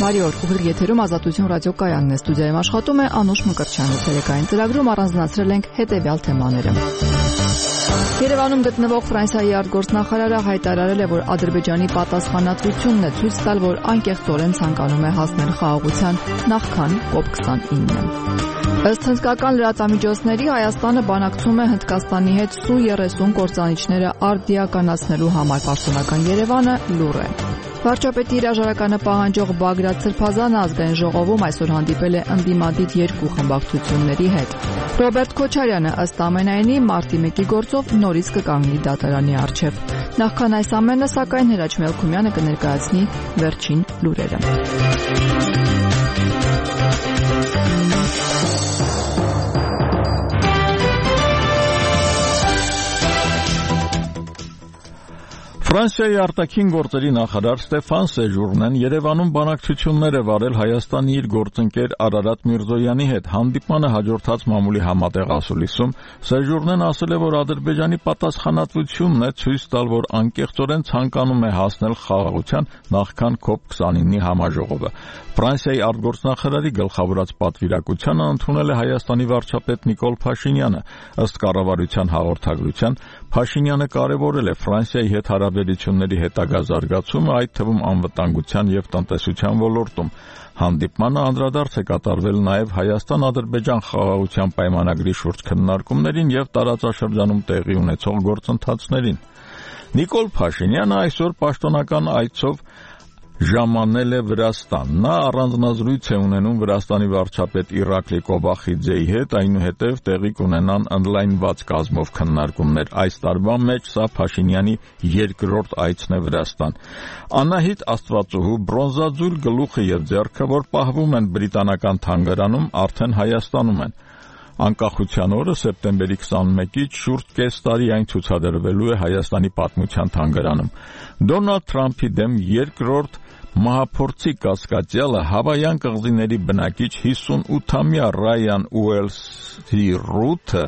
Բարի օր, ուղիղ եթերում Ազատություն ռադիոկայանն է, ստուդիայում աշխատում է Անուշ Մկրտչյանը, ցերեկային ծրագրում առանձնացրել ենք հետևյալ թեմաները։ Երևանում գտնվող Ֆրանսիայի արտգործնախարարը հայտարարել է, որ Ադրբեջանի պատասխանատվությունն է ցույց տալ, որ անկեղծորեն ցանկանում է հասնել խաղաղության նախքան COP29-ը։ Ըստ հնդկական լրատվամիջոցների Հայաստանը բանակցում է Հնդկաստանի հետ Su-30 կործանիչները արդիականացնելու համար, պաշտոնական Երևանը լուռ է։ Վարչապետի հրաժարականը պահանջող Բագրատ Սրբազանը ազգային ժողովում այսօր հանդիպել է ընդդիմադիր երկու խմբակցությունների հետ։ Ռոբերտ Քոչարյանը ըստ ամենայնի մարտի 1-ի գործով նորից կկանգնի դատարանի առջև։ Նախքան այս ամենը, սակայն Հրաչ Մելքումյանը կներկայացնի վերջին լուրերը։ Ֆրանսիայի արտաքին գործերի նախարար Ստեփան Սեժուրնեն Երևանում բանակցություններ է վարել Հայաստանի իր գործընկեր Արարատ Միրզոյանի հետ։ Հանդիպմանը հաջորդած մամուլի համատեղ ասուլիսում Սեժուրնեն ասել է, որ Ադրբեջանի պատասխանատվությունն է ցույց տալ, որ անկեղծորեն ցանկանում է հասնել խաղաղության նախքան COP29-ի համաժողովը։ Ֆրանսիայի արտգործնախարարի գլխավորած պատվիրակությանը ընդունել է Հայաստանի վարչապետ Նիկոլ Փաշինյանը։ Ըստ կառավարության հաղորդագրության, Փաշինյանը կարևորել է Ֆրանսիայի հետ հարաբերությունների հետագա զարգացումը, այդ թվում անվտանգության եւ տնտեսության ոլորտում։ Հանդիպմանը անդրադարձ է կատարվել նաև Հայաստան-Ադրբեջան խաղաղության պայմանագրի շուրջ քննարկումներին եւ տարածաշրջանում տեղի ունեցող գործընթացներին։ Նիկոլ Փաշինյանը այսօր պաշտոնական այցով ժամանել է Վրաստան։ Նա առանձնազրույց է ունենում Վրաստանի վարչապետ Իրակլի Կոբախիձեի հետ, այնուհետև տեղի կունենան ընդլայնված կազմով քննարկումներ։ Այս տարվա մեջ սա Փաշինյանի երկրորդ այցն է Վրաստան։ Անահիտ Աստվածուհու բրոնզաձուլ գլուխը եւ ձեռքը, որ պահվում են բրիտանական թանգարանում, արդեն Հայաստանում են։ Անկախության օրը սեպտեմբերի 21-ից շուրջ կես տարի այն ցուցադրվելու է Հայաստանի պատմության թանգարանում։ Դոնալդ Թրամփի դեմ երկրորդ մահափորձի կասկածյալը Հավայան կղզիների բնակիչ 58-ամյա Ռայան Ուելսի Ռութը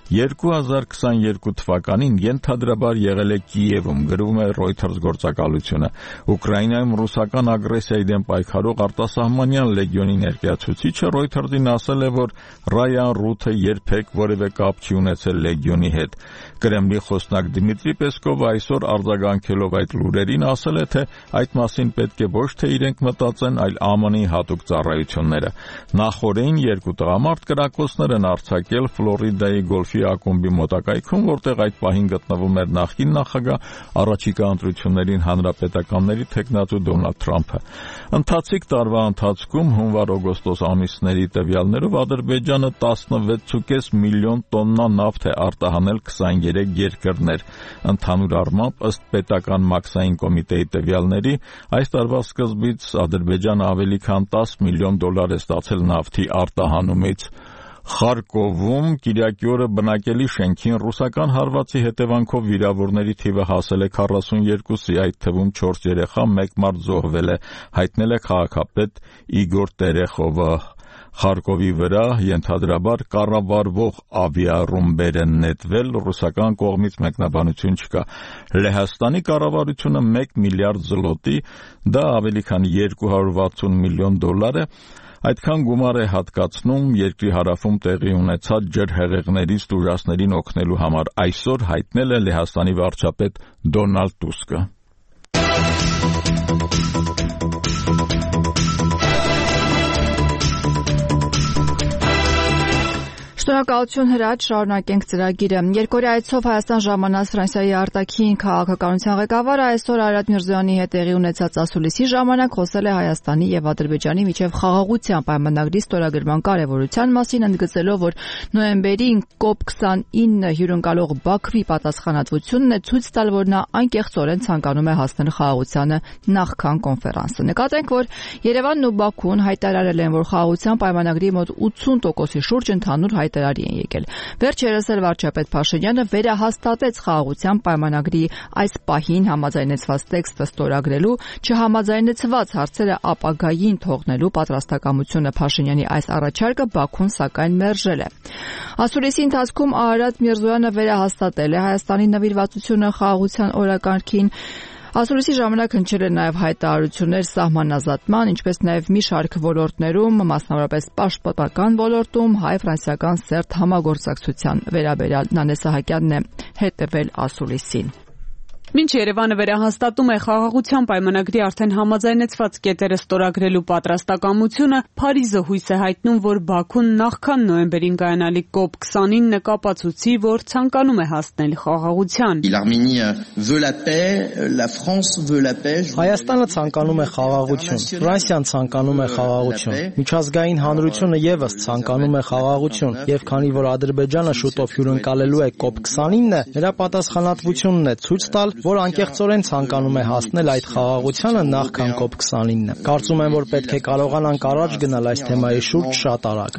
2022 թվականին ենթադրաբար եղել է Կիևում, գրում է Reuters գործակալությունը։ Ուկրաինայում ռուսական ագրեսիայի դեմ պայքարող արտասահմանյան լեգիոնի ներկայացուցիչը Reuters-ին ասել է, որ Ռայան Ռութը երբեք որևէ կապ չի ունեցել լեգիոնի հետ։ Կրեմլի խոսնակ Դմիտրի Պեսկովը այսօր արձագանքելով այդ լուրերին ասել է, թե այդ մասին պետք է ոչ թե իրենք մտածեն, այլ ԱՄՆ-ի հատուկ ծառայությունները։ Նախորդին երկու տղամարդ կրակոցներ են արձակել Ֆլորիդայի գոլֆի ակումբի մոտակայքում, որտեղ այդ պահին գտնվում էր նախկին նախագահ, առաջիկա ընտրություններին հանրապետականների թեկնածու Դոնալդ Թրամփը։ Ընթացիկ տարվա ընթացքում հունվար-օգոստոս ամիսների տվյալներով Ադրբեջանը 16.5 միլիոն տոննա նավթ է արտահանել 23 երկրներ։ Ընդհանուր առմամբ, ըստ պետական մաքսային կոմիտեի տվյալների, այս տարվա սկզբից Ադրբեջանը ավելի քան 10 միլիոն դոլար է ստացել նավթի արտահանումից։ Խարկովում կիրակի օրը բնակելի շենքին ռուսական հարվածի հետևանքով վիրավորների թիվը հասել է 42-ի, այդ թվում 4 երեխա, 1 մարդ զոհվել է, հայտնել է քաղաքապետ Իգոր Տերեխովը։ Խարկովի վրա ենթադրաբար կառավարվող ավիառումբեր են նետվել, ռուսական կողմից մեկնաբանություն չկա։ Լեհաստանի կառավարությունը 1 միլիարդ զլոտի, դա ավելի քան 260 միլիոն դոլար է, այդքան գումար է հատկացնում երկրի հարավում տեղի ունեցած ջրհեղեղներից տուժածներին օգնելու համար, այսօր հայտնել է Լեհաստանի վարչապետ Դոնալդ Տուսկը։ Շնորհակալություն Հրաչ, շարունակենք ծրագիրը։ Երկօրյա այցով Հայաստան ժամանած Ֆրանսիայի արտաքին քաղաքականության ղեկավարը այսօր Արարատ Միրզոյանի հետ տեղի ունեցած ասուլիսի ժամանակ խոսել է Հայաստանի եւ Ադրբեջանի միջև խաղաղության պայմանագրի ստորագրման կարեւորության մասին, ընդգծելով, որ նոյեմբերին COP29 հյուրընկալող Բաքվի պատասխանատվությունն է ցույց տալ, որ նա անկեղծորեն ցանկանում է հասնել խաղաղությանը նախքան կոնֆերանսը։ Նկատենք, որ Երևանն ու Բաքուն հայտարարել են, որ խաղաղության պայմանագրի մոտ 80%-ի շուրջ ընդհանուր հայտարարի են եկել։ Վերջերս էլ վարչապետ Փաշինյանը վերահաստատեց խաղաղության պայմանագրի այս պահին համաձայնեցված տեքստը ստորագրելու, չհամաձայնեցված հարցերը ապագային թողնելու պատրաստակամությունը Փաշինյանի այս առաջարկը Բաքուն սակայն մերժել է։ Ասուլիսի ընթացքում Արարատ Միրզոյանը վերահաստատել է Հայաստանի նվիրվածությունը խաղաղության օրակարգին, Ասուլիսի ժամանակ հնչել են նաև հայտարարություններ սահմանազատման, ինչպես նաև մի շարք ոլորտներում, մասնավորապես պաշտպանական ոլորտում, հայ-ֆրանսիական սերտ համագործակցության վերաբերյալ։ Նանե Սահակյանն է հետևել ասուլիսին։ Մինչ Երևանը վերահաստատում է խաղաղության պայմանագրի արդեն համաձայնեցված կետերը ստորագրելու պատրաստակամությունը, Փարիզը հույս է հայտնում, որ Բաքուն նախքան նոյեմբերին կայանալիք COP29 կապացուցի, որ ցանկանում է հասնել խաղաղության։ Հայաստանը ցանկանում է խաղաղություն, Ֆրանսիան ցանկանում է խաղաղություն, միջազգային հանրությունը եւս ցանկանում է խաղաղություն, եւ քանի որ Ադրբեջանը շուտով հյուրընկալելու է COP29, նրա պատասխանատվությունն է ցույց տալ, որ անկեղծորեն ցանկանում է հասնել այդ խաղաղությանը նախքան COP29-ը։ Կարծում եմ, որ պետք է կարողանանք առաջ գնալ այս թեմայի շուրջ շատ արագ։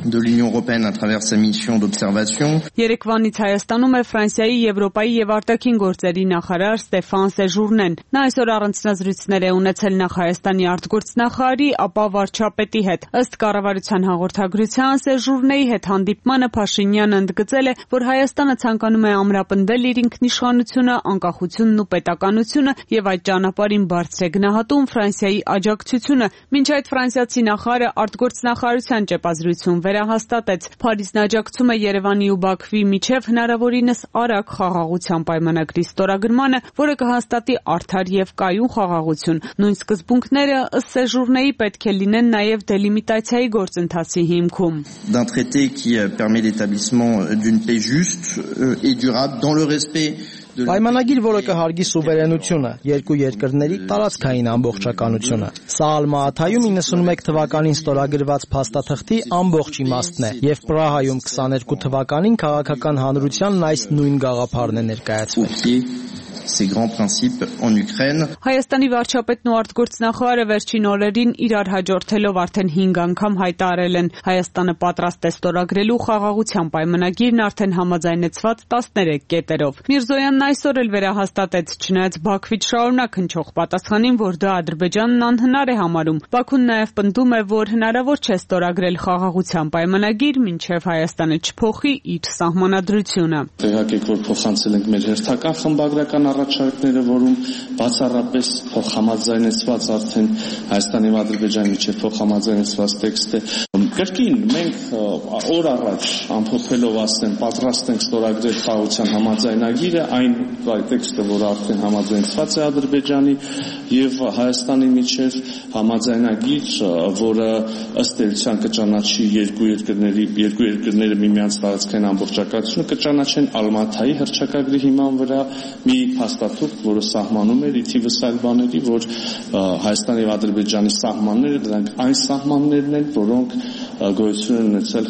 Երեկվանից Հայաստանում է Ֆրանսիայի, Եվրոպայի եւ արտաքին գործերի նախարար Ստեֆան Սեժուրնեն։ Նա այսօր առանձնազրույցներ է ունեցել նախ Հայաստանի արտգործնախարարի, ապա վարչապետի հետ։ Ըստ կառավարության հաղորդագրության Սեժուրնեի հետ հանդիպմանը Փաշինյանը ընդգծել է, որ Հայաստանը ցանկանում է ամրապնդել իր ինքնիշխանությունը, անկախությունն ու պետականությունը եւ այդ ճանապարհին բարձր է գնահատում Ֆրանսիայի աջակցությունը։ Մինչ այդ ֆրանսիացի նախարարը արտգործնախարարության ճեպազրույցում վերահաստատեց, Փարիզն աջակցում է Երևանի ու Բաքվի միջև հնարավորինս արագ խաղաղության պայմանագրի ստորագրմանը, որը կհաստատի արդար եւ կայուն խաղաղություն։ Նույն սկզբունքները ըստ Սեժուրնեի պետք է լինեն նաեւ դելիմիտացիայի գործընթացի հիմքում։ D'un traité qui permet l'établissement d'une paix juste et durable dans le respect Պայմանագիր, որը կհարգի սուվերենությունը, երկու երկրների տարածքային ամբողջականությունը։ Սա Ալմաաթայում 91 թվականին ստորագրված փաստաթղթի ամբողջ իմաստն է, եւ Պրահայում 22 թվականին քաղաքական հանրությանն այս նույն գաղափարն է ներկայացվել։ Ces grands principes en Ukraine. Հայաստանի վարչապետն ու արտգործնախարարը վերջին օրերին իրար հաջորդելով արդեն 5 անգամ հայտարարել են, Հայաստանը պատրաստ է ստորագրելու խաղաղության պայմանագիրն արդեն համաձայնեցված 13 կետերով։ Միրզոյանն այսօր էլ վերահաստատեց, չնայած Բաքվից շարունակ հնչող պատասխանին, որ դա Ադրբեջանն անհնար է համարում։ Բաքուն նաև պնդում է, որ հնարավոր չէ ստորագրել խաղաղության պայմանագիր, մինչև Հայաստանը չփոխի իր սահմանադրությունը։ Տեղեկեք, որ փոխանցել ենք մեր հերթական խմբագրական առաջարկները, որում բացառապես փոխհամաձայնեցված արդեն Հայաստանի եւ Ադրբեջանի միջեւ փոխհամաձայնեցված տեքստ է։ Կրկին մենք օր առաջ ամփոփելով ասեմ, պատրաստ ենք ստորագրել խաղաղության համաձայնագիրը, այն տեքստը, որը արդեն համաձայնեցված է Ադրբեջանի եւ Հայաստանի միջեւ համաձայնագիր, որը ըստ էության կճանաչի երկու երկրները միմյանց տարածքային ամբողջականությունը կճանաչեն Ալմաթայի հռչակագրի հիման վրա մի հաստատող, որը սահմանում էր իթիվս այլ բաների, որ Հայաստանի եւ Ադրբեջանի սահմանները դրանք այն սահմաններն են, որոնք գոյություն են ունեցել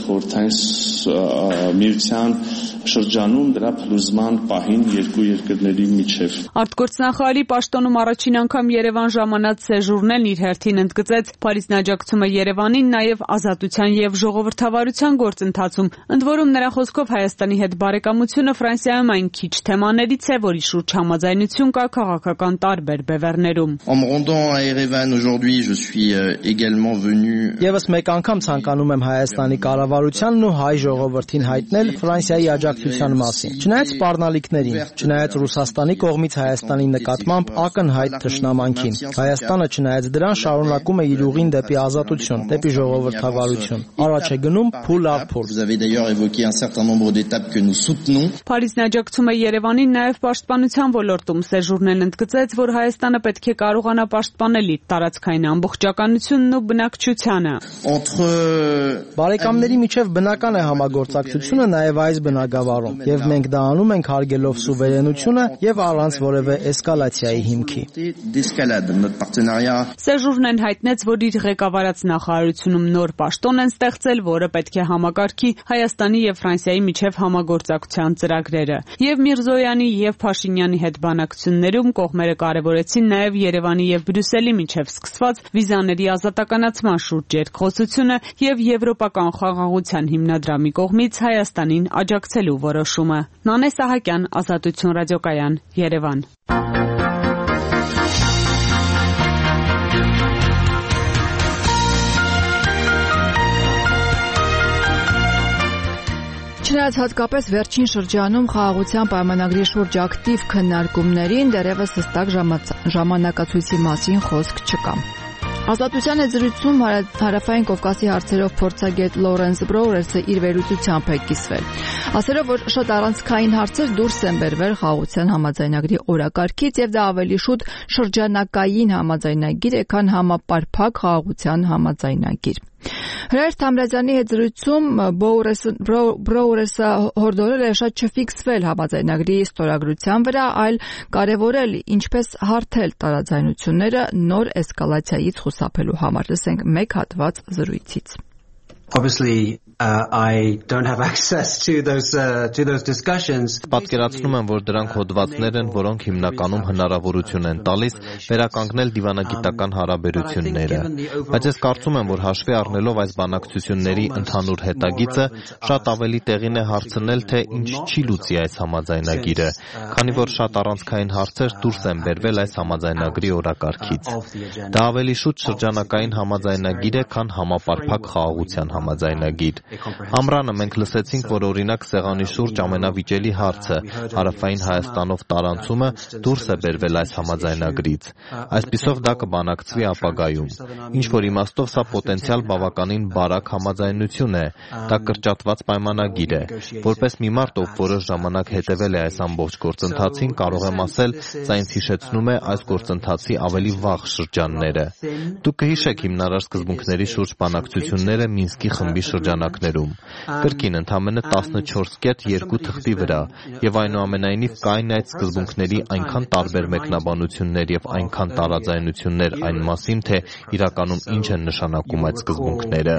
խորհրդային միության շրջանում դրա փլուզման պահին երկու երկրների միջև։ Արտգործնախարարի պաշտոնում առաջին անգամ Երևան ժամանած Սեժուրնեն իր հերթին ընդգծեց, Փարիզն աջակցում է Երևանին նաև ազատության եւ ժողովրդավարության գործընթացում։ Ընդ որում նրա խոսքով Հայաստանի հետ բարեկամությունը Ֆրանսիայում այն քիչ թեմաներից է, որի շուրջ համաձայնություն կա քաղաքական տարբեր բևեռներում։ En me rendant à Erevan aujourd'hui, je suis également venu. Եվս մեկ անգամ ցանկանում եմ Հայաստանի կառավարությանն ու հայ ժողովրդին հայտնել Ֆրանսիայի աջակցության մասին։ Չնայած սպառնալիքներին, չնայած Ռուսաստանի կողմից Հայաստանի նկատմամբ ակնհայտ թշնամանքին, Հայաստանը չնայած դրան շարունակում է իր ուղին դեպի ազատություն, դեպի ժողովրդավարություն։ Առաջ է գնում փուլ առ փուլ։ Vous avez d'ailleurs évoqué un certain nombre d'étapes que nous soutenons. Փարիզն աջակցում է Երևանին նաև պաշտպանության ոլորտում։ Սեժուրնեն ընդգծեց, որ Հայաստանը պետք է կարողանա պաշտպանել իր տարածքային ամբողջականությունն ու բնակչությանը։ Բարեկամների միջև բնական է համագործակցությունը նաև այս բնագավառում, եւ մենք դա անում ենք հարգելով սուվերենությունը եւ առանց որևէ էսկալացիայի հիմքի։ Սեժուրնեն հայտնեց, որ իր ղեկավարած նախարարությունում նոր պաշտոն են ստեղծել, որը պետք է համակարգի Հայաստանի եւ Ֆրանսիայի միջև համագործակցության ծրագրերը։ Եվ Միրզոյանի եւ Փաշինյանի հետ բանակցություններում կողմերը կարևորեցին նաեւ Երևանի եւ Բրյուսելի միջև սկսված վիզաների ազատականացման շուրջ երկխոսությունը եւ եվրոպական խաղաղության հիմնադրամի կողմից Հայաստանին աջակցելու որոշումը։ Նանե Սահակյան, Ազատություն ռադիոկայան, Երևան։ Չնայած Չնայած հատկապես վերջին շրջանում խաղաղության պայմանագրի շուրջ ակտիվ քննարկումներին դեռևս հստակ ժամանակացույցի մասին խոսք չկա։ Ազատության զրույցում Հարավային Կովկասի հարցերով փորձագետ Լորենս Բրոուրեսը իր վերլուծությամբ է կիսվել, ասելով, որ շատ առանցքային հարցեր դուրս են բերվել խաղաղության համաձայնագրի օրակարգից եւ դա ավելի շուտ շրջանակային համաձայնագիր է, քան համապարփակ խաղաղության համաձայնագիր։ Հրայր Թամրազյանի հետ զրույցում Բրոուրեսը հորդորել է շատ չֆիքսվել համաձայնագրի ստորագրության վրա, այլ կարևորել ինչպես հարթել տարաձայնությունները նոր էսկալացիայից խուսափելու համար։ Լսենք մեկ հատված զրույցից։ Obviously, I don't have access to those discussions. Պատկերացնում եմ, որ դրանք հոդվածներ են, որոնք հիմնականում հնարավորություն են տալիս վերականգնել դիվանագիտական հարաբերությունները։ Բայց ես կարծում եմ, որ հաշվի առնելով այս բանակցությունների ընդհանուր հետագիծը, շատ ավելի տեղին է հարցնել, թե ինչ չի լուծի այս համաձայնագիրը, քանի որ շատ առանցքային հարցեր դուրս են բերվել այս համաձայնագրի օրակարգից։ Դա ավելի շուտ շրջանակային համաձայնագիր է, քան համապարփակ խաղաղության համաձայնագիր։ Ամռանը մենք լսեցինք, որ օրինակ սեղանի շուրջ ամենավիճելի հարցը Հարավային Հայաստանով տարանցումը դուրս է բերվել այս համաձայնագրից։ Այսպիսով դա կբանակցվի ապագայում։ Ինչ որ իմաստով սա պոտենցիալ բավականին բարակ համաձայնություն է, դա կրճատված պայմանագիր է։ Որպես մի մարդ, ով որոշ ժամանակ հետևել է այս ամբողջ գործընթացին, կարող եմ ասել, սա ինձ հիշեցնում է այս գործընթացի ավելի վաղ շրջանները։ Դուք կհիշեք հիմնարար սկզբունքների շուրջ բանակցությունները Մինսկի խմբի շրջանակներում։ Կրկին ընդամենը 14 կետ 2 թղթի վրա, եւ այնուամենայնիվ կային այդ սկզբունքների այնքան տարբեր մեկնաբանություններ եւ այնքան տարաձայնություններ այն մասին, թե իրականում ինչ են նշանակում այդ սկզբունքները։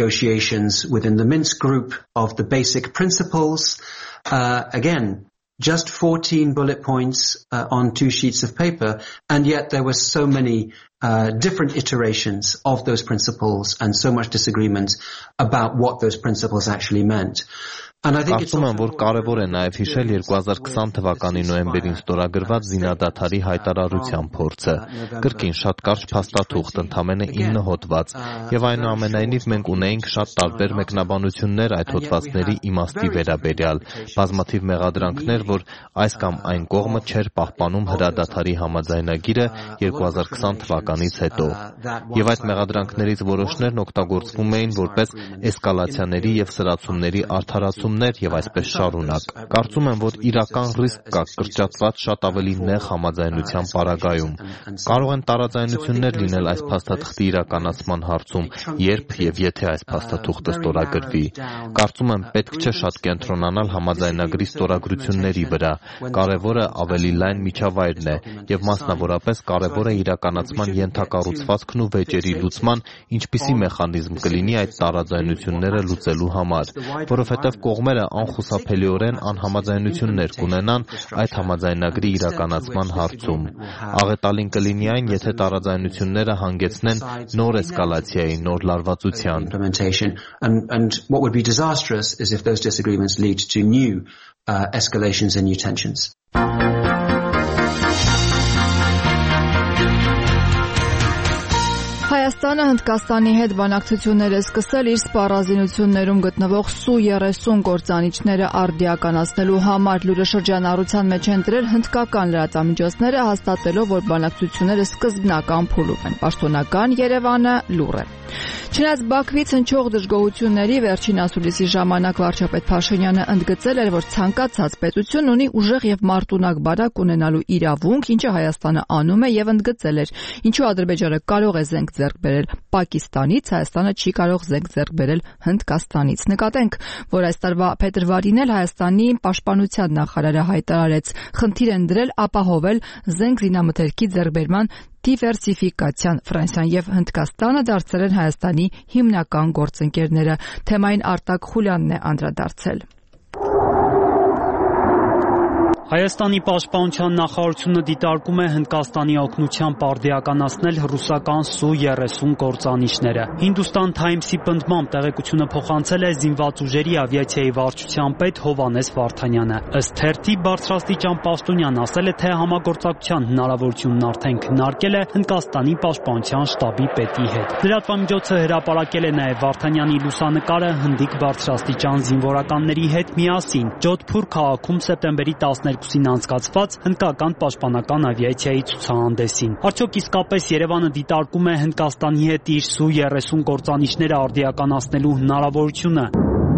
Just 14 bullet points on 2 sheets of paper, and yet there were so many different iterations of those principles and so much disagreement about what those principles actually meant. Կարծում եմ, որ կարևոր է նաև հիշել 2020 թվականի նոյեմբերին ստորագրված զինադադարի հայտարարության փորձը։ Կրկին շատ կարճ փաստաթուղթ, ընդամենը 9 հոդված, եւ այնուամենայնիվ մենք ունեինք շատ տարբեր մեկնաբանություններ այդ հոդվածների իմաստի վերաբերյալ, բազմաթիվ մեղադրանքներ, որ այս կամ այն կողմը չէր պահպանում հրադադարի համաձայնագիրը 2020 թվականից հետո։ Եվ այդ մեղադրանքներից որոշներն օգտագործվում էին որպես էսկալացիաների եւ սրացումների արդարացում եւ այսպես շարունակ։ Կարծում եմ, որ իրական ռիսկ կա կրճատված շատ ավելի նեղ համաձայնության պարագայում։ Կարող են տարաձայնություններ լինել այս փաստաթղթի իրականացման հարցում, երբ եւ եթե այս փաստաթուղթը ստորագրվի։ Կարծում եմ, պետք չէ շատ կենտրոնանալ համաձայնագրի ստորագրությունների վրա։ Կարևորը ավելի լայն միջավայրն է եւ մասնավորապես կարևոր է իրականացման ենթակառուցվածքն ու վեճերի լուծման ինչպիսի մեխանիզմ կլինի այդ տարաձայնությունները լուծելու համար, որովհետեւ կողմերը անխուսափելիորեն անհամաձայնություններ կունենան այդ համաձայնագրի իրականացման հարցում։ Աղետալին կլինի այն, եթե տարաձայնությունները հանգեցնեն նոր էսկալացիայի, նոր լարվածության։ And what would be disastrous is if those disagreements lead to new escalations and new tensions. Հայաստանը Հնդկաստանի հետ բանակցություններ է սկսել իր սպառազինություններում գտնվող Սու-30 կործանիչները արդիականացնելու համար։ Լուրը շրջանառության մեջ են դրել հնդկական լրատվամիջոցները, հաստատելով, որ բանակցությունները սկզբնական փուլում են։ Պաշտոնական Երևանը լուր է։ Չնայած Բաքվից հնչող դժգոհությունների վերջին ասուլիսի ժամանակ վարչապետ Փաշինյանը ընդգծել էր, որ ցանկացած պետություն ունի ուժեղ եւ մարտունակ բարակ ունենալու իրավունք, ինչը Հայաստանը անում է, եւ ընդգծել էր, ինչու Ադրբեջանը կարող է զենք ձեռք բերել Պակիստանից, Հայաստանը չի կարող զենք ձեռք բերել Հնդկաստանից։ Նկատենք, որ այս տարվա փետրվարին էլ Հայաստանի պաշտպանության նախարարը հայտարարեց, խնդիր են դրել ապահովել զենք զինամթերքի ձեռքբերման դիվերսիֆիկացիան։ Ֆրանսիան եւ Հնդկաստանը դարձել են Հայաստանի հիմնական գործընկերները։ Թեմային Արտակ Խուլյանն է անդրադարձել։ Հայաստանի պաշտպանության նախարարությունը դիտարկում է Հնդկաստանի օգնությամբ արդիականացնել ռուսական Su-30 կործանիչները։ Hindustan Times-ի պնդմամբ տեղեկությունը փոխանցել է զինված ուժերի ավիացիայի վարչության պետ Հովհաննես Վարդանյանը։ Ըստ թերթի բարձրաստիճան պաշտոնյան ասել է, թե համագործակցության հնարավորությունն արդեն քննարկել է Հնդկաստանի պաշտպանության շտաբի պետի հետ։ Լրատվամիջոցը հրապարակել է նաև Վարդանյանի լուսանկարը հնդիկ բարձրաստիճան զինվորականների հետ միասին Ջոդհփուր քաղաքում սեպտեմբերի 12-ին անցկացված հնդկական պաշտպանական ավիացիայի ցուցահանդեսին։ Արդյոք իսկապես Երևանը դիտարկում է Հնդկաստանի հետ իր Su-30 կործանիչները արդիականացնելու հնարավորությունը։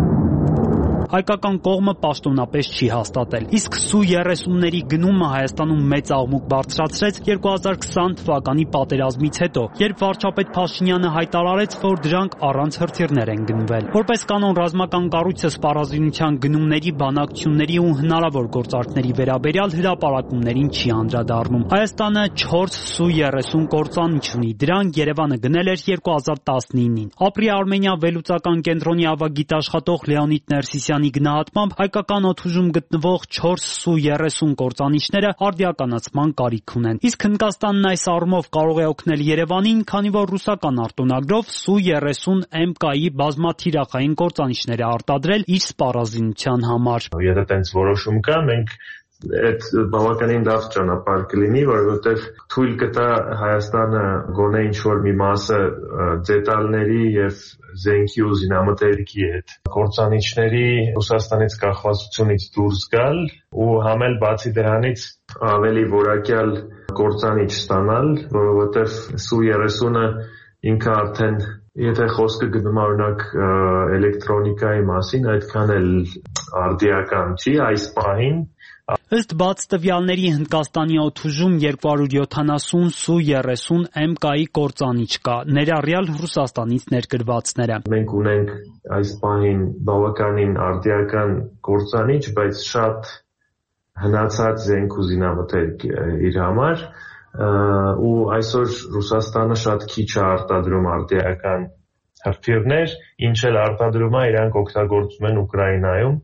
Հայկական կողմը պաշտոնապես չի հաստատել։ Իսկ Su-30-ների գնումը Հայաստանում մեծ աղմուկ բարձրացրեց 2020 թվականի պատերազմից հետո, երբ վարչապետ Փաշինյանը հայտարարեց, որ դրանք առանց հրթիռներ են գնվել։ Որպես կանոն ռազմական կառույցը սպառազինության գնումների, բանակցությունների ու հնարավոր գործարքների վերաբերյալ հրապարակումներին չի անդրադառնում։ Հայաստանը 4 Su-30 կործանիչ ունի։ Դրանք Երևանը գնել էր 2019-ին։ Ապրի Արմենիա վերլուծական կենտրոնի ավագիտաշխատող Լեոնիդ Ներսիսյանի գնահատմամբ հայկական օդուժում գտնվող 4 Su-30 կործանիչները արդիականացման կարիք ունեն։ Իսկ Հնդկաստանն այս առումով կարող է օգնել Երևանին, քանի որ ռուսական արտոնագրով Su-30 MK-ի բազմաթիրախային կործանիչներ է արտադրել իր սպառազինության համար։ Եթե տենց որոշում կա, մենք այդ բավականին լավ ճանապարհ կլինի, որովհետև թույլ կտա Հայաստանը գոնե ինչ-որ մի մասը դետալների եւ զենքի ու զինամթերքի հետ կործանիչների Ռուսաստանից կախվածությունից դուրս գալ ու համել բացի դրանից ավելի որակյալ կործանիչ ստանալ, որովհետև Su-30-ը ինքը արդեն եթե խոսքը գնում օրինակ էլեկտրոնիկայի մասին, այդքան էլ արդիական չի այս պահին։ Ըստ բաց տվյալների Հնդկաստանի օդուժում 270 Su-30 MK-ի կործանիչ կա, ներառյալ Ռուսաստանից ներկրվածները։ Մենք ունենք այս պահին բավականին արդիական կործանիչ, բայց շատ հնացած զենք ու զինամթերք իր համար, ու այսօր Ռուսաստանը շատ քիչ է արտադրում արդիական հրթիռներ, ինչ էլ արտադրում է, իրանք օգտագործում են Ուկրաինայում։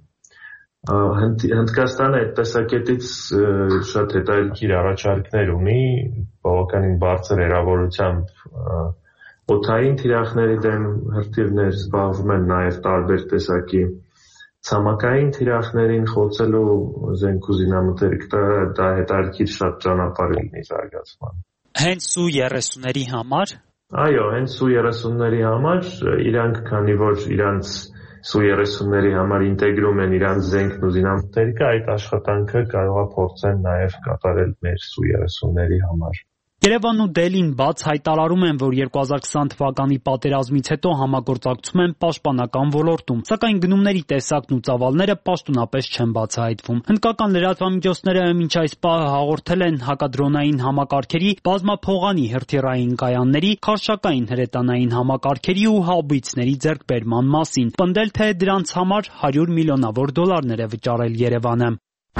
Հնդկաստանը այդ տեսակետից շատ հետաքրքիր առաջարկներ ունի, բավականին բարձր հեռավորությամբ օդային թիրախների դեմ հրթիռներ զբաղվում են, նաև տարբեր տեսակի ցամաքային թիրախներին խոցելու զենք ու զինամթերք, դա հետաքրքիր շատ ճանապարհ լինի զարգացման։ Հենց Su-30-ների համար։ Այո, հենց Su-30-ների համար, իրանք քանի որ իրանց Su-30-ների համար ինտեգրում են իրանց զենքն ու զինամթերքը, այդ աշխատանքը կարող է փորձեն նաև կատարել մեր Su-30-ների համար։ Երևանն ու Դելին բաց հայտարարում են, որ 2020 թվականի պատերազմից հետո համագործակցում են պաշտպանական ոլորտում, սակայն գնումների տեսակն ու ծավալները պաշտոնապես չեն բացահայտվում։ Հնդկական լրատվամիջոցները մինչ այս պահը հաղորդել են հակադրոնային համակարգերի, բազմափողանի հրթիռային կայանների, քարշակային հրետանային համակարգերի ու հաուբիցների ձեռքբերման մասին, պնդել, թե դրանց համար 100 միլիոնավոր դոլարներ է վճարել Երևանը։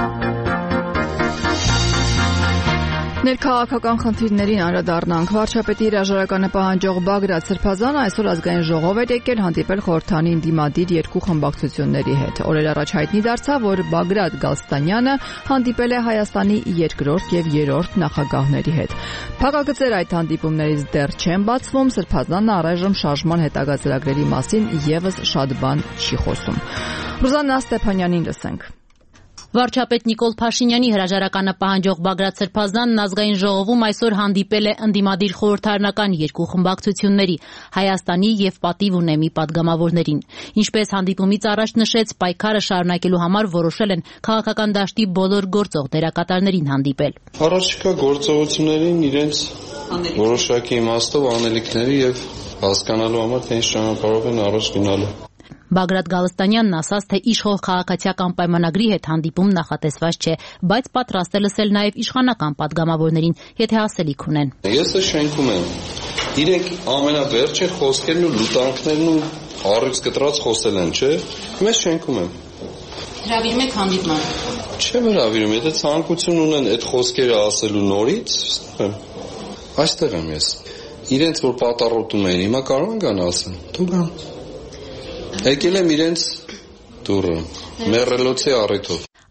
Ներքաղաքական խնդիրներին անդրադառնանք։ Վարչապետի հրաժարականը պահանջող Բագրատ Սրբազանը այսօր ազգային ժողով էր եկել հանդիպել խորհրդանին դիմադիր երկու խմբակցությունների հետ։ Օրեր առաջ հայտնի դարձավ, որ Բագրատ Գալստանյանը հանդիպել է Հայաստանի երկրորդ եւ երրորդ նախագահների հետ։ Փակագծեր այդ հանդիպումներից դեռ չեն բացվում, Սրբազանը առայժմ շարժման հետագա ծրագրերի մասին եւս շատ բան չի խոսում։ Ռուզաննա Ստեփանյանին լսենք։ Վարչապետ Նիկոլ Փաշինյանի հրաժարականը պահանջող Բագրատ Սրբազանն ազգային ժողովում այսօր հանդիպել է ընդդիմադիր խորհրդարանական երկու խմբակցությունների՝ Հայաստանի եւ Պատիվ ունեմի падգամավորներին։ Ինչպես հանդիպումից առաջ նշեց, պայքարը շարունակելու համար որոշել են քաղաքական դաշտի բոլոր գործող դերակատարներին հանդիպել։ Առաջիկա գործողություններին իրենց որոշակի իմաստով անելիքների եւ հասկանալու համար թե ինչ ճանապարհով են առաջ գնալու։ Բագրատ Գալստանյանն ասաց, թե իշխող քաղաքացիական պայմանագրի հետ հանդիպում նախատեսված չէ, բայց պատրաստ է լսել նաև իշխանական падգամավորներին, եթե ասելիք ունեն։ Ես շենքում եմ։ Իրենք ամենավերջը խոսքերն ու լուտանքներն ու առիթ կտրած խոսել են, չէ՞։ Ես շենքում եմ։ Հրավիրում եք հանդիպման։ Չեմ հրավիրում, եթե ցանկություն ունեն այդ խոսքերը ասելու նորից, այստեղ եմ ես։ Իրենց որ պատառոտում են, հիմա կարող են գան ասեն։ Դու գան։ Եկել եմ իրենց դուրը, մեռելոցի առիթով։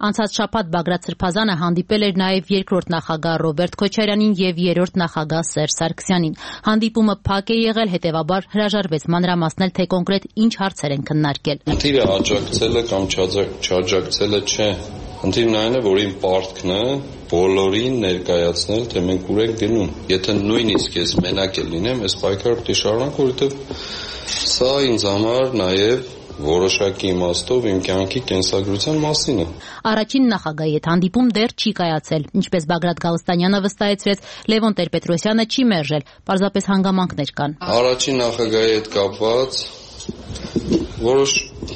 Անցած շաբաթ Բագրատ Սրբազանը հանդիպել էր նաև երկրորդ նախագահ Ռոբերտ Քոչարյանին եւ երրորդ նախագահ Սերժ Սարգսյանին։ Հանդիպումը փակ է եղել, հետեւաբար հրաժարվեց մանրամասնել, թե կոնկրետ ինչ հարցեր են քննարկել։ Խնդիրը աջակցելը կամ չաջակցելը չէ։ Խնդիրն այն է, որ իմ պարտքն է բոլորին ներկայացնել, թե մենք ուր ենք գնում։ Եթե նույնիսկ ես մենակ լինեմ, այս պայքարը պետք է շարունակեմ, որովհետև սա ինձ համար նաև որոշակի իմաստով իմ կյանքի կենսագրության մասին է։ Առաջին նախագահի հետ հանդիպում դեռ չի կայացել, ինչպես Բագրատ Գալստանյանը վստահեցրեց, Լևոն Տեր-Պետրոսյանը չի մերժել, պարզապես հանգամանքներ կան։ Առաջին նախագահի հետ կապված որոշ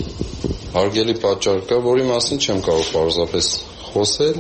հարգելի պատճառ կա, որի մասին չեմ կարող պարզապես խոսել,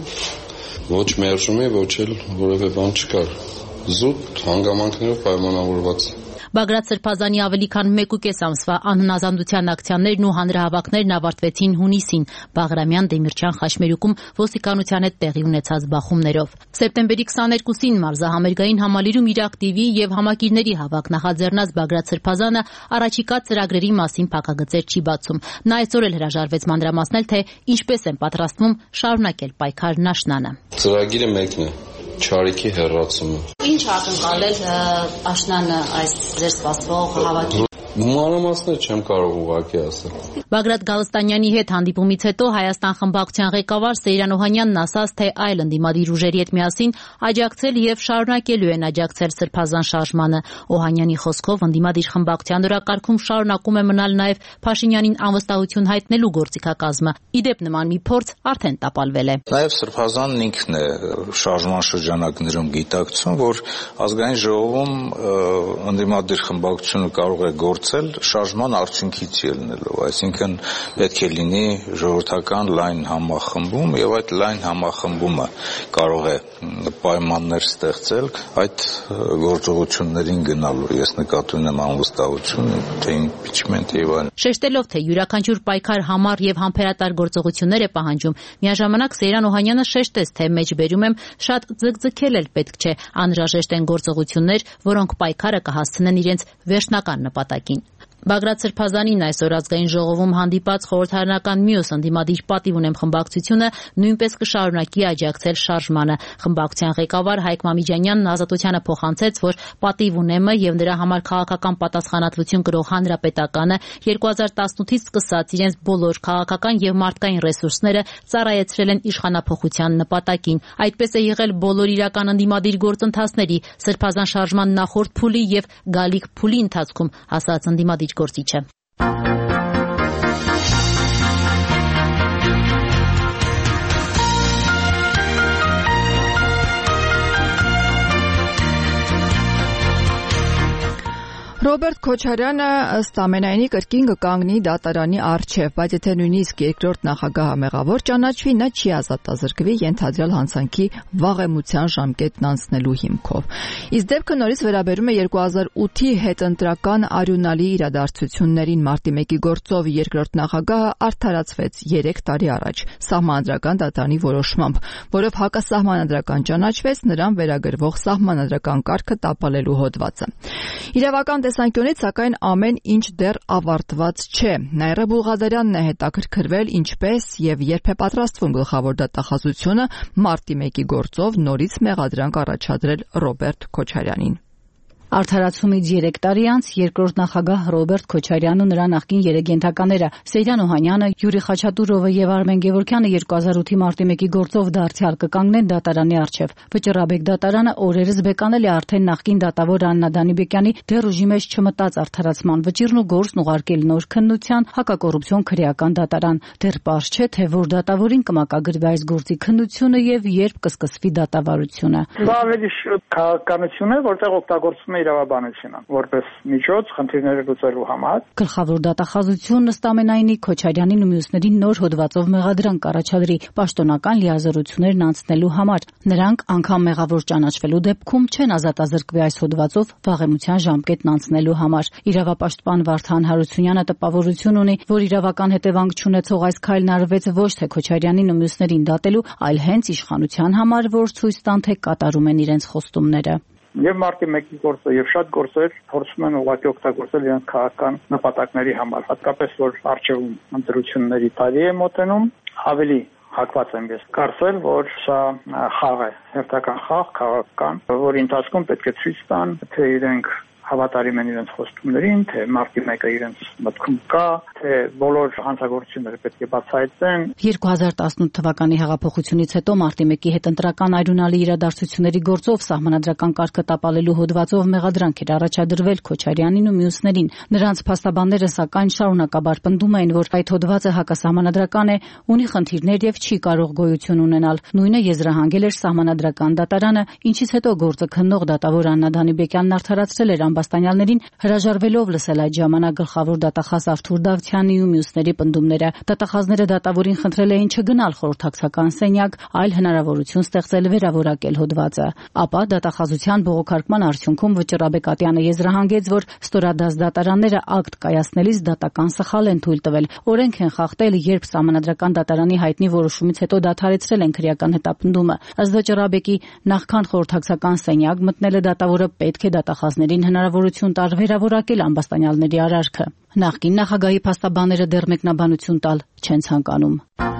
ոչ մերժումի, ոչ էլ որևէ բան չկար։ Զուտ հանգամանքներով պայմանավորված։ Բագրատ Սրբազանի ավելի քան 1.5 ամսվա անհնազանդության ակցիաներն ու հանրահավաքներն ավարտվեցին հունիսին Բաղրամյան, Դեմիրճան, Խաչմերուկում ոստիկանության հետ տեղի ունեցած բախումներով։ Սեպտեմբերի 22-ին մարզահամերգային համալիրում իր ակտիվի եւ համակիրների հավաք նախաձեռնած Բագրատ Սրբազանը առաջիկա ծրագրերի մասին փակագծեր չի բացում։ Նա այսօր էլ հրաժարվեց մանրամասնել, թե ինչպես են պատրաստվում շարունակել պայքարն աշնանը։ Ծրագիրը մեկն է՝ Չարիքի հեռացումը։ Ինչ ակնկալել աշնանը այս ձեր սպասվող հավաքի։ Մանրամասներ չեմ կարող ուղղակի ասել։ Բագրատ Գալստանյանի հետ հանդիպումից հետո Հայաստան խմբակցության ղեկավար Սեյրան Օհանյանն ասաց, թե այլ ընդդիմադիր ուժերի հետ միասին աջակցել եւ շարունակելու են աջակցել Սրբազան շարժմանը։ Օհանյանի խոսքով ընդդիմադիր խմբակցության օրակարգում շարունակում է մնալ նաեւ Փաշինյանին անվստահություն հայտնելու գործիքակազմը։ Իդեպ նման մի փորձ արդեն տապալվել է։ Նաեւ Սրբազանն ինքն է շարժման շրջանակներում գիտակցում, որ ազգային ժողովում ընդդիմադիր խմբակցությունը կարող է գործել շարժման արդյունքից ելնելով, այսինքն պետք է լինի ժողովրդական լայն համախմբում եւ այդ լայն համախմբումը կարող է պայմաններ ստեղծել այդ գործողություններին գնալու։ Ես նկատի ունեմ անվստահություն, թե իմպիչմենտ եւ այլն։ Շեշտելով, թե յուրաքանչյուր պայքար համառ եւ համբերատար գործողություններ է պահանջում, միաժամանակ Սեյրան Օհանյանը շեշտեց, թե մեջբերում եմ շատ ձգձգել էլ պետք չէ, անհրաժեշտ են գործողություններ, որոնք պայքարը կհասցնեն իրենց վերջնական նպատակին։ Բագրատ Սրբազանին այսօր ազգային ժողովում հանդիպած խորհրդարանական մյուս ընդդիմադիր պատիվ ունեմ խմբակցությունը նույնպես կշարունակի աջակցել շարժմանը։ Խմբակցության ղեկավար Հայկ Մամիջանյանն Ազատությանը փոխանցեց, որ պատիվ ունեմը եւ նրա համար քաղաքական պատասխանատվություն կրող Հանրապետականը 2018-ից սկսած իրենց բոլոր քաղաքական եւ մարդկային ռեսուրսները ծառայեցրել են իշխանափոխության նպատակին։ Այդպես է եղել բոլոր իրական ընդդիմադիր գործընթացների, Սրբազան շարժման նախորդ փուլի եւ գալիք փուլի ընթացքում, ասաց ընդդիմադիր գործիչը։ Ռոբերտ Քոչարյանը ըստ ամենայնի կրկին կկանգնի դատարանի առջև, բայց եթե նույնիսկ երկրորդ նախագահը մեղավոր ճանաչվի, նա չի ազատազրկվի ենթադրյալ հանցանքի վաղեմության ժամկետն անցնելու հիմքով։ Իսկ դեպքը նորից վերաբերում է 2008-ի հետընտրական արյունալի իրադարձություններին։ Մարտի 1-ի գործով երկրորդ նախագահը արդարացվեց 3 տարի առաջ սահմանադրական դատարանի որոշմամբ, որով հակասահմանադրական ճանաչվեց նրան վերագրվող սահմանադրական կարգը տապալելու հոդվածը։ Իրավական տեսանկյունից, սակայն, ամեն ինչ դեռ ավարտված չէ։ Նաիրա Բուլղազարյանն է հետաքրքրվել, ինչպես եւ երբ է պատրաստվում գլխավոր դատախազությունը մարտի 1-ի գործով նորից մեղադրանք առաջադրել Ռոբերտ Քոչարյանին։ Արդարացումից 3 տարի անց երկրորդ նախագահ Ռոբերտ Քոչարյանն ու նրա նախկին երեգենթականները Սեյրան Օհանյանը, Յուրի Խաչատուրովը եւ Արմեն Գևորգյանը 2008-ի մարտի 1-ի գործով դարձյալ կկանգնեն դատարանի առջև։ Վճռաբեկ դատարանը օրերս բեկանել է արդեն նախկին դատավոր Աննա Դանիբեկյանի դեռ ուժի մեջ չմտած արդարացման վճիռն ու գործն ուղարկել նոր քննության հակակոռուպցիոն քրեական դատարան։ Դեռ պարզ չէ, թե որ դատավորին կմակագրվի այս գործի քննությունը եւ երբ կսկսվի դատավարությունը։ Դա ավելի շուտ քաղաքականություն է, որտեղ օգտագործվում է իրավաբանությունը որպես միջոց խնդիրները լուծելու համար։ Գլխավոր դատախազությունն ըստ ամենայնի Քոչարյանին ու մյուսներին նոր հոդվածով մեղադրանք առաջադրի պաշտոնական լիազորություններն անցնելու համար։ Նրանք անգամ մեղավոր ճանաչվելու դեպքում չեն ազատազրկվի այս հոդվածով վաղեմության ժամկետն անցնելու համար։ Իրավապաշտպան Վարդան Հարությունյանը տպավորություն ունի, որ իրավական հետևանք չունեցող այս քայլն արվեց ոչ թե Քոչարյանին ու մյուսներին դատելու, այլ հենց իշխանության համար, որ ցույց տան, թե կատարում են իրենց խոստումները։ Եվ մարտի 1-ի գործը եւ շատ գործեր փորձում են ուղղակի օգտագործել իրենց քաղաքական նպատակների համար, հատկապես որ արժեվում ընտրությունների տարի է մոտենում, ավելի հակված եմ ես կարծել, որ սա խաղ է, հերթական խաղ, քաղաքական, որի ընթացքում պետք է ցույց տան, թե իրենք հավատարիմ են իրենց խոստումներին, թե մարտի 1-ը իրենց մտքում կա, թե բոլոր հանցագործությունները պետք է բացահայտվեն։ 2018 թվականի հեղափոխությունից հետո մարտի 1-ի հետ ընտրական այրունալի իրադարձությունների գործով սահմանադրական կարգը տապալելու հոդվածով մեղադրանք էր առաջադրվել Քոչարյանին ու մյուսներին։ Նրանց փաստաբանները սակայն շարունակաբար պնդում էին, որ այդ հոդվածը հակասահմանադրական է, ունի խնդիրներ եւ չի կարող գոյություն ունենալ։ Նույնը եզրահանգել էր սահմանադրական դատարանը, ինչից հետո գործը քննող դատավոր Աննա Դանիբեկյանն արդարացրել էր ամբաստանյալներին, հրաժարվելով լսել այդ ժամանակ գլխավոր դատախազ Արթուր Դավթյանի ու մյուսների պնդումները։ Դատախազները դատավորին խնդրել էին չգնալ խորհրդակցական սենյակ, այլ հնարավորություն ստեղծել վերավորակել հոդվածը։ Ապա դատախազության բողոքարկման արդյունքում Վճռաբեկ Ատյանը եզրահանգեց, որ ստորադաս դատարանները ակտ կայացնելիս դատական սխալ են թույլ տվել, օրենք են խախտել, երբ սահմանադրական դատարանի հայտնի որոշումից հետո դադարեցրել են քրեական հետապնդումը։ Ըստ Վճռաբեկի, նախքան խորհրդակցական սենյակ մտնելը դատավորը պետք է դատախազներին հնարավորություն տար վերավորակել ամբաստանյալների արարքը։ Նախկին նախագահի փաստաբանները դեռ մեկնաբանություն տալ չեն ցանկանում։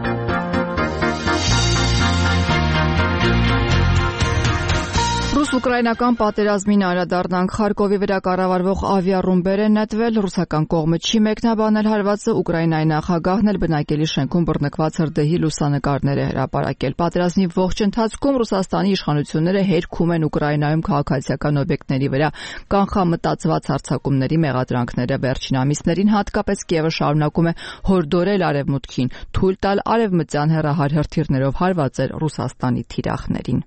Ռուս-ուկրաինական պատերազմին անդրադառնանք, Խարկովի վրա կառավարվող ավիառումբեր են նետվել, ռուսական կողմը չի մեկնաբանել հարվածը, Ուկրաինայի նախագահն էլ բնակելի շենքում բռնկված հրդեհի լուսանկարներ է հրապարակել։ Պատերազմի ողջ ընթացքում Ռուսաստանի իշխանությունները հերքում են Ուկրաինայում քաղաքացիական օբյեկտների վրա կանխամտածված հարձակումների մեղադրանքները։ Վերջին ամիսներին հատկապես Կիևը շարունակում է հորդորել Արևմուտքին թույլ տալ արևմտյան հեռահար հրթիռներով հարվածել Ռուսաստանի թիրախներին։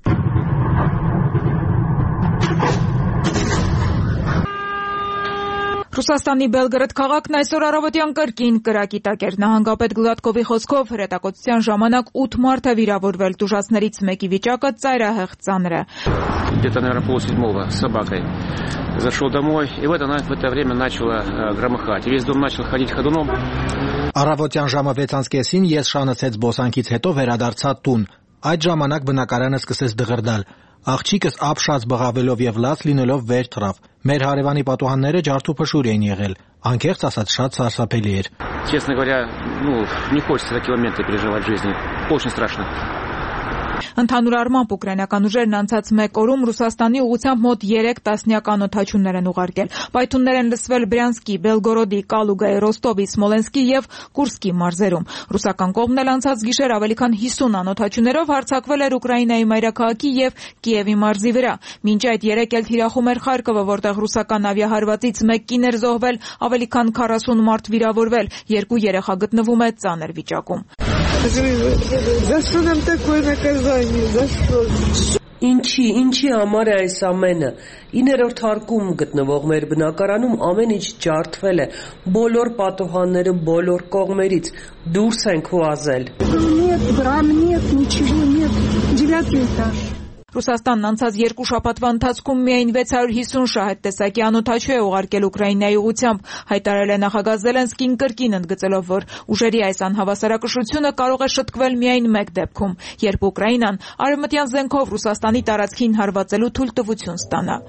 Ռուսաստանի Բելգրադ քաղաքն այսօր առավոտյան կրկին կրակի տակ էր։ Նահանգապետ Գլադկովի խոսքով հրետակոծության ժամանակ 8 մարդ է վիրավորվել, տուժածներից մեկի վիճակը ծայրահեղ ծանր է։ Где-то, наверное, полседьмого с собакой. Зашел домой, и в это время начало громыхать. Весь дом начал ходить ходуном. Առավոտյան ժամը 6:30-ին ես շանացեց բոսանքից հետո վերադարձա տուն։ Այդ ժամանակ բնակարանը սկսեց դղրդալ։ Աղջիկս ապշած բղավելով եւ լաց լինելով վեր թռավ։ Մեր հարևանի պատուհանները ջարդուփշուր էին եղել։ Անկեղծ ասած շատ սարսափելի էր։ Честно говоря, не хочется такие моменты переживать в жизни. Очень страшно. Ընդհանուր առմամբ ուկրաինական ուժերն անցած 1 օրում Ռուսաստանի ուղղությամբ մոտ 3 տասնյակ անօթաչուններ են ուղարկել։ Պայթուններ են լսվել Բրյանսկի, Բելգորոդի, Կալուգայի, Ռոստովի, Սմոլենսկի եւ Կուրսկի մարզերում։ Ռուսական կողմն էլ անցած գիշեր ավելի քան 50 անօթաչուներով հարձակվել էր Ուկրաինայի մայրաքաղաքի եւ Կիևի մարզի վրա։ Մինչ այդ 3 էլ թիրախում էր Խարկովը, որտեղ ռուսական ավիահարվածից 1 կին էր զոհվել, ավելի քան 40 մարդ վիրավորվել, 2 երեխա գտնվում է ծանր վիճակում։ За что нам такое наказание? За что? Ինչի համար է այս ամենը։ 9-րդ հարկում գտնվող մեր բնակարանում ամեն ինչ ջարդվել է, բոլոր պատուհանները բոլոր կողմերից, դուրս ենք վազել։ Нет, брам нет, ничего нет. 9-й этаж. Ռուսաստանն անցած 2 շաբաթվա ընթացքում միայն 650 շահեդ տեսակի անօթաչու է ուղարկել Ուկրաինայի ուղղությամբ, հայտարարել է նախագահ Զելենսկին կրկին ընդգծելով, որ ուժերի այս անհավասարակշռությունը կարող է շտկվել միայն մեկ դեպքում, երբ Ուկրաինան արևմտյան զենքով Ռուսաստանի տարածքին հարվածելու թույլտվություն ստանա։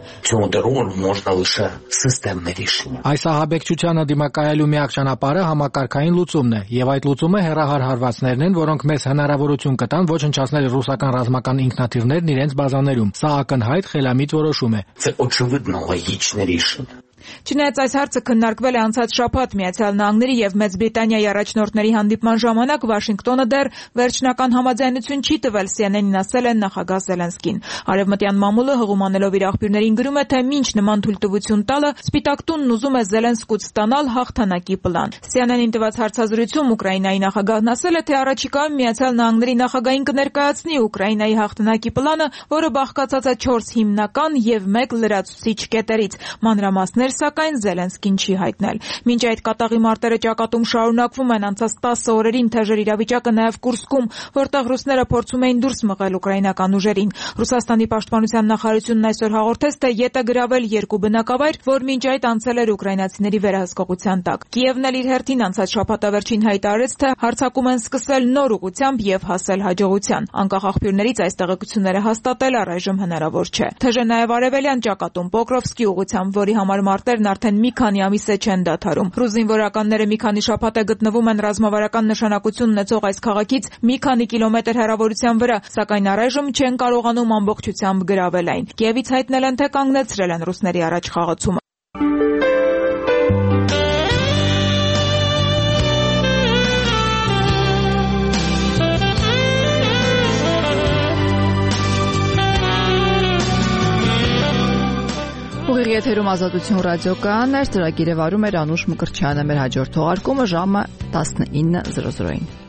Այս ահաբեկչությանը դիմակայելու միակ ճանապարհը համակարգային լուծումն է, եւ այդ լուծումը հեռահար հարվածներն են, որոնք մեզ հնարավորություն կտան ոչնչացնել ռուսական ռազմական ինքնաթիռներն իրենց բազաներում։ Սա ակնհայտ խելամիտ որոշում է։ Չնայած այս հարցը քննարկվել է անցած շաբաթ Միացյալ Նահանգների եւ Մեծ Բրիտանիայի առաջնորդների հանդիպման ժամանակ, Վաշինգտոնը դեռ վերջնական համաձայնություն չի տվել, CNN-ին ասել է նախագահ Զելենսկին։ Արևմտյան մամուլը հղումանելով իր աղբյուրներին գրում է, թե մինչ նման թույլտվություն տալը Սպիտակ տունն ուզում է Զելենսկուց ստանալ հաղթանակի պլան։ CNN-ին տված հարցազրույցում Ուկրաինայի նախագահն ասել է, թե առաջիկայում Միացյալ Նահանգների նախագահին կներկայացնի Ուկրաինայի հաղթանակի պլանը, որը բաղկացած է 4 հիմնական եւ 1 լրացուցիչ կետերից։ Մանրամասներ սակայն Զելենսկին չի հայտնել։ Մինչ այդ կատաղի մարտերը ճակատում շարունակվում են, անցած 10 օրերին թեժր իրավիճակը նաև Կուրսկում, որտեղ ռուսները փորձում էին դուրս մղել ուկրաինական ուժերին։ Ռուսաստանի պաշտպանության նախարարությունն այսօր հաղորդեց, թե ԵՏ գրավել 2 բնակավայր, որ մինչ այդ անցել էր ուկրաինացիների վերահսկողության տակ։ Կիևն էլ իր հերթին անցած շաբաթավերջին հայտարարեց, թե հարձակում են սկսել նոր ուղղությամբ եւ հասել հաջողության։ Անկախ աղբյուրներից այս տեղեկությունները հաստատել առայժմ հնարավոր չէ։ Թեժը նաև արևելյան ճակատում Պոկրովսկի ուղղությամբ, որի համար մարտերն արդեն մի քանի ամիս է չեն դադարում։ Ռուս զինվորականները մի քանի շաբաթ է գտնվում են ռազմավարական նշանակություն ունեցող այս քաղաքից մի քանի կիլոմետր հեռավորության վրա, սակայն առայժմ չեն կարողանում ամբողջությամբ գրավել այն։ Կիևից հայտնել են, թե կանգնեցրել են ռուսների առաջ խաղացումը։ Ուղիղ եթերում Ազատություն ռադիոկայանն էր, ծրագիրը վարում էր Անուշ Մկրտչյանը, մեր հաջորդ թողարկումը ժամը 19:00-ին։